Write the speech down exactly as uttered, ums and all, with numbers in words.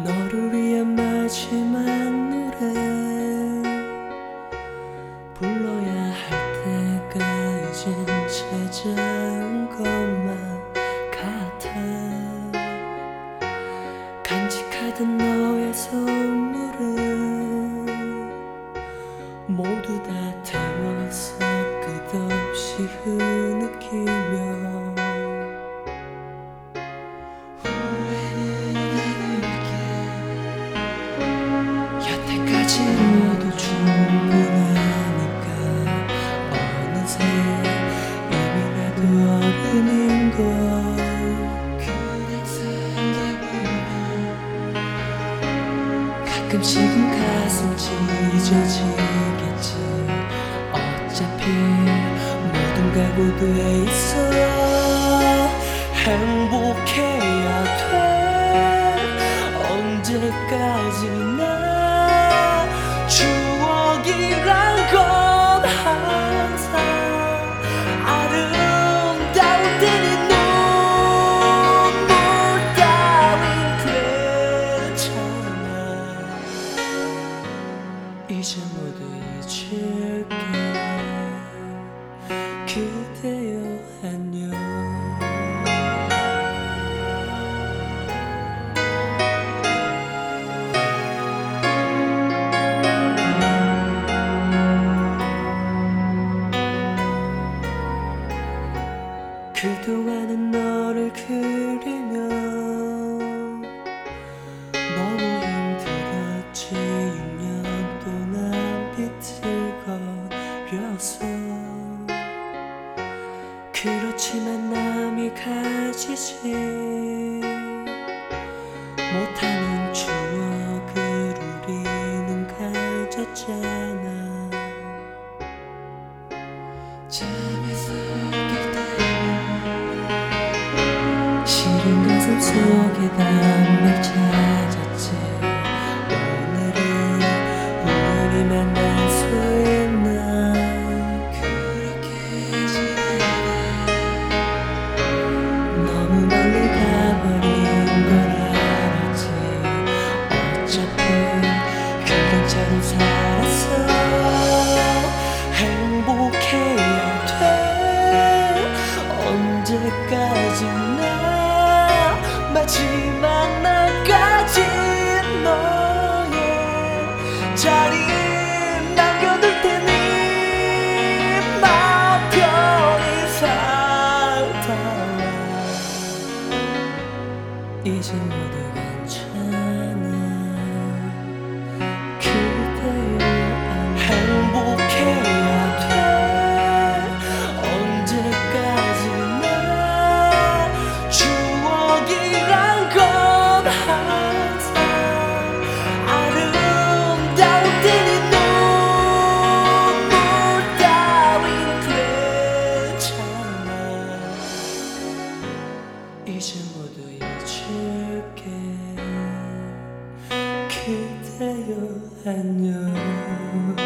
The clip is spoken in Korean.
너를 위한 마지막 노래 불러야 할 때가 이젠 찾아온 것만 같아. 간직하던 너의 선물은 모두 다 태웠어. 끝없이 흐느끼며 여태까지로도 충분하니까 어느새 이미 나도 어른인 걸. 그냥 생각해보면 가끔씩은 가슴 찢어지겠지. 어차피 모든 각오돼 있어. 행복해야 돼. 언제까지나 추억이란 건 항상 아름다울 때니 눈물 따윈 괜찮아. 이제 모두 잊을게. 그대여 안녕. 그동안은 너를 그리며 너무 힘들었지. 육 년 동안 비틀거렸어. 그렇지만 남이 가지지 못하는 추억을 우리는 가졌잖아. 잠에서 시린 가슴 속에 담을 찾았지. 오늘은 우연히 만날 수 있나. 그렇게 지내다 너무 멀리 가버린 걸 알았지. 어차피 그냥처럼 살았어. 행복해야 돼. 언제까지나 마지막 날까지 너의 자리 남겨둘 테니 마음 편히 살다. 이제 모두 괜찮아. 그대여 행복해야 돼. 언제까지나 추억이란 건 항상 아름다울 때니 눈물 따윈 괜찮아. 이제 모두 잊을게. 그대여 안녕.